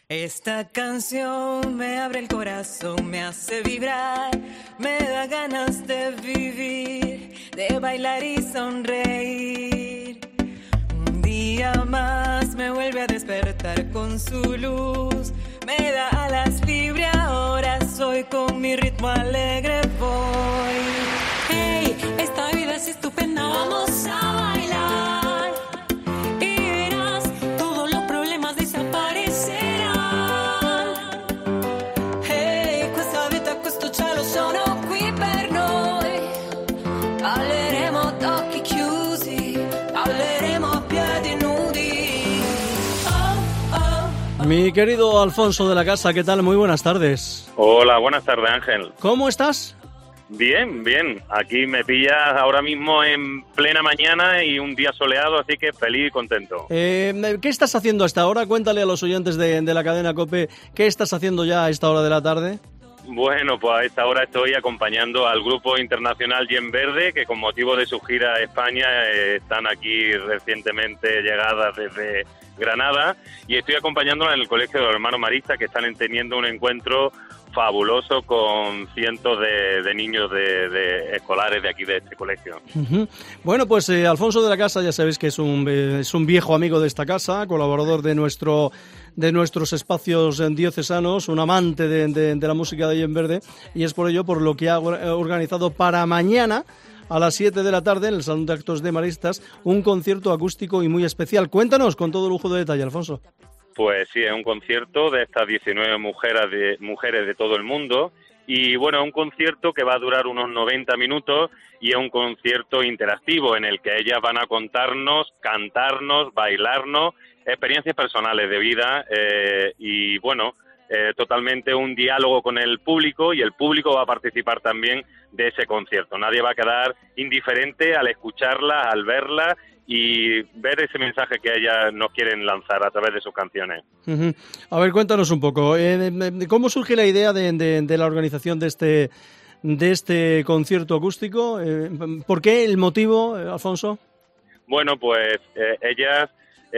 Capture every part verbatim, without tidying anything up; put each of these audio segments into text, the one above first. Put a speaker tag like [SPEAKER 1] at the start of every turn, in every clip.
[SPEAKER 1] Esta canción me abre el corazón, me hace vibrar, me da ganas de vivir, de bailar y sonreír. Un día más me vuelve a despertar con su luz, me da alas libre, ahora soy con mi ritmo alegre voy. Hey, esta vida es estupenda, vamos a bailar y verás, todos los problemas desaparecerán. Hey, questa vita, questo cielo sono qui per noi, balleremo ad occhi chiusi, balleremo a piedi nudi. Oh, oh.
[SPEAKER 2] Mi querido Alfonso de la Casa, ¿qué tal? Muy buenas tardes.
[SPEAKER 3] Hola, buenas tardes, Ángel.
[SPEAKER 2] ¿Cómo estás?
[SPEAKER 3] Bien, bien. Aquí me pillas ahora mismo en plena mañana y un día soleado, así que feliz y contento.
[SPEAKER 2] Eh, ¿Qué estás haciendo hasta ahora? Cuéntale a los oyentes de, de la cadena COPE, ¿qué estás haciendo ya a esta hora de la tarde?
[SPEAKER 3] Bueno, pues a esta hora estoy acompañando al grupo internacional Yen Verde, que con motivo de su gira a España eh, están aquí recientemente llegadas desde Granada, y estoy acompañándola en el Colegio de los Hermanos Maristas, que están teniendo un encuentro fabuloso con cientos de, de niños de, de escolares de aquí de este colegio.
[SPEAKER 2] Uh-huh. Bueno, pues eh, Alfonso de la Casa, ya sabéis que es un, eh, es un viejo amigo de esta casa, colaborador de nuestro de nuestros espacios diocesanos, un amante de, de, de la música de Yen Verde, y es por ello por lo que ha organizado para mañana a las siete de la tarde en el Salón de Actos de Maristas un concierto acústico y muy especial. Cuéntanos con todo lujo de detalle, Alfonso.
[SPEAKER 3] Pues sí, es un concierto de estas diecinueve mujeres de, mujeres de todo el mundo, y bueno, es un concierto que va a durar unos noventa minutos y es un concierto interactivo en el que ellas van a contarnos, cantarnos, bailarnos, experiencias personales de vida eh, y bueno, eh, totalmente un diálogo con el público, y el público va a participar también de ese concierto. Nadie va a quedar indiferente al escucharla, al verla y ver ese mensaje que ellas nos quieren lanzar a través de sus canciones.
[SPEAKER 2] Uh-huh. A ver, cuéntanos un poco, eh, ¿cómo surge la idea de, de, de la organización de este de este concierto acústico? Eh, ¿Por qué el motivo, Alfonso?
[SPEAKER 3] Bueno, pues eh, ellas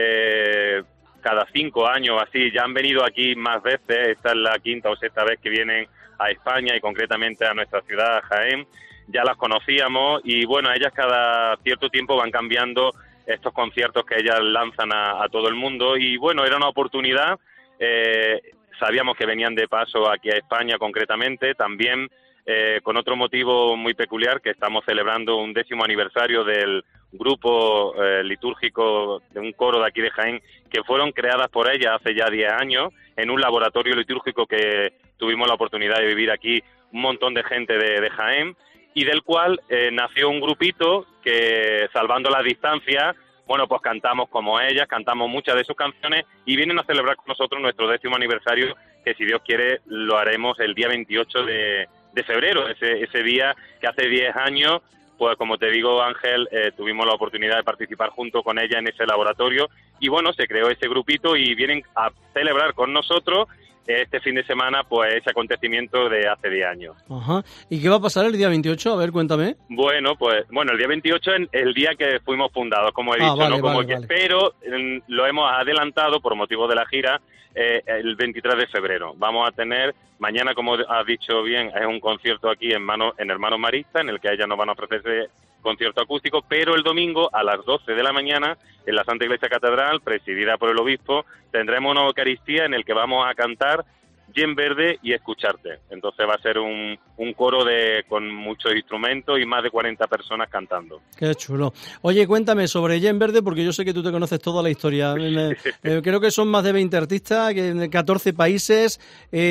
[SPEAKER 3] eh, cada cinco años así ya han venido aquí más veces. Esta es la quinta o sexta vez que vienen a España y concretamente a nuestra ciudad, Jaén. Ya las conocíamos y bueno, ellas cada cierto tiempo van cambiando estos conciertos que ellas lanzan a, a todo el mundo, y bueno, era una oportunidad. Eh, sabíamos que venían de paso aquí a España concretamente, también eh, con otro motivo muy peculiar, que estamos celebrando un décimo aniversario del grupo eh, litúrgico de un coro de aquí de Jaén, que fueron creadas por ellas hace ya diez años en un laboratorio litúrgico que tuvimos la oportunidad de vivir aquí un montón de gente de, de Jaén, y del cual eh, nació un grupito que, salvando las distancias, bueno, pues cantamos como ellas, cantamos muchas de sus canciones y vienen a celebrar con nosotros nuestro décimo aniversario, que si Dios quiere lo haremos el día veintiocho de, de febrero, ese, ese día que hace diez años, pues como te digo, Ángel, eh, tuvimos la oportunidad de participar junto con ella en ese laboratorio y bueno, se creó ese grupito y vienen a celebrar con nosotros este fin de semana, pues ese acontecimiento de hace diez años.
[SPEAKER 2] Ajá. ¿Y qué va a pasar el día veintiocho? A ver, cuéntame.
[SPEAKER 3] Bueno, pues bueno, el día veintiocho es el día que fuimos fundados, como he dicho,
[SPEAKER 2] ah, vale,
[SPEAKER 3] ¿no? Como
[SPEAKER 2] vale,
[SPEAKER 3] que,
[SPEAKER 2] vale.
[SPEAKER 3] Pero eh, lo hemos adelantado por motivo de la gira eh, el veintitrés de febrero. Vamos a tener, mañana, como has dicho bien, es un concierto aquí en, mano, en Hermanos Maristas, en el que ellas nos van a ofrecer ese concierto acústico, pero el domingo a las doce de la mañana en la Santa Iglesia Catedral, presidida por el obispo, tendremos una Eucaristía en el que vamos a cantar Yen Verde y Escucharte. Entonces va a ser un, un coro de con muchos instrumentos y más de cuarenta personas cantando.
[SPEAKER 2] Qué chulo. Oye, cuéntame sobre Yen Verde, porque yo sé que tú te conoces toda la historia. Me, eh, creo que son más de veinte artistas, que catorce países.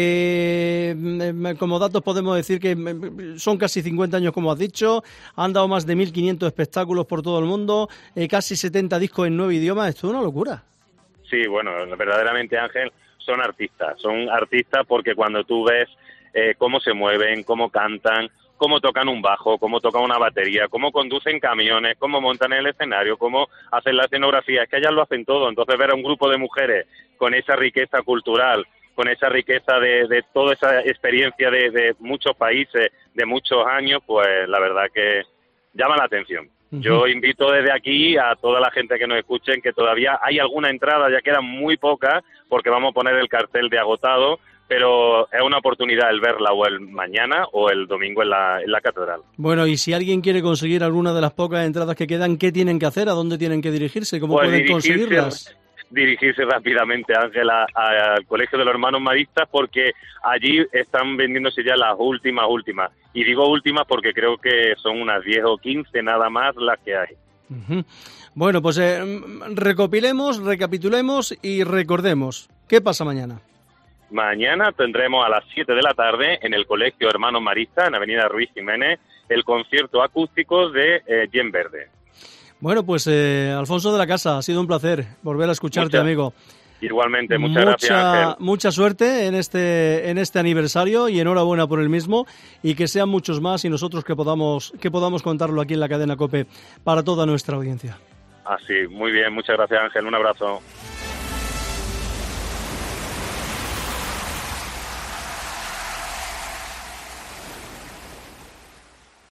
[SPEAKER 2] Eh, como datos podemos decir que son casi cincuenta años, como has dicho. Han dado más de mil quinientos espectáculos por todo el mundo. Eh, casi setenta discos en nueve idiomas. Esto es una locura.
[SPEAKER 3] Sí, bueno, verdaderamente, Ángel, son artistas, son artistas porque cuando tú ves eh, cómo se mueven, cómo cantan, cómo tocan un bajo, cómo tocan una batería, cómo conducen camiones, cómo montan el escenario, cómo hacen la escenografía, es que ellas lo hacen todo. Entonces ver a un grupo de mujeres con esa riqueza cultural, con esa riqueza de, de toda esa experiencia de, de muchos países, de muchos años, pues la verdad que llama la atención. Uh-huh. Yo invito desde aquí a toda la gente que nos escuchen que todavía hay alguna entrada, ya quedan muy pocas, porque vamos a poner el cartel de agotado, pero es una oportunidad el verla o el mañana o el domingo en la, en la catedral.
[SPEAKER 2] Bueno, y si alguien quiere conseguir alguna de las pocas entradas que quedan, ¿qué tienen que hacer? ¿A dónde tienen que dirigirse? ¿Cómo
[SPEAKER 3] pues
[SPEAKER 2] pueden
[SPEAKER 3] dirigirse,
[SPEAKER 2] conseguirlas?
[SPEAKER 3] Dirigirse rápidamente, Ángel, a, a, al Colegio de los Hermanos Maristas, porque allí están vendiéndose ya las últimas, últimas. Y digo últimas porque creo que son unas diez o quince nada más las que hay.
[SPEAKER 2] Uh-huh. Bueno, pues eh, recopilemos, recapitulemos y recordemos. ¿Qué pasa mañana?
[SPEAKER 3] Mañana tendremos a las siete de la tarde en el Colegio Hermanos Maristas, en Avenida Ruiz Jiménez, el concierto acústico de eh, Yen Verde.
[SPEAKER 2] Bueno, pues eh, Alfonso de la Casa, ha sido un placer volver a escucharte,
[SPEAKER 3] Mucha,
[SPEAKER 2] amigo.
[SPEAKER 3] Igualmente, muchas
[SPEAKER 2] mucha,
[SPEAKER 3] gracias, Ángel.
[SPEAKER 2] Mucha suerte en este en este aniversario y enhorabuena por el mismo, y que sean muchos más y nosotros que podamos que podamos contarlo aquí en la cadena COPE para toda nuestra audiencia.
[SPEAKER 3] Así, muy bien, muchas gracias, Ángel, un abrazo.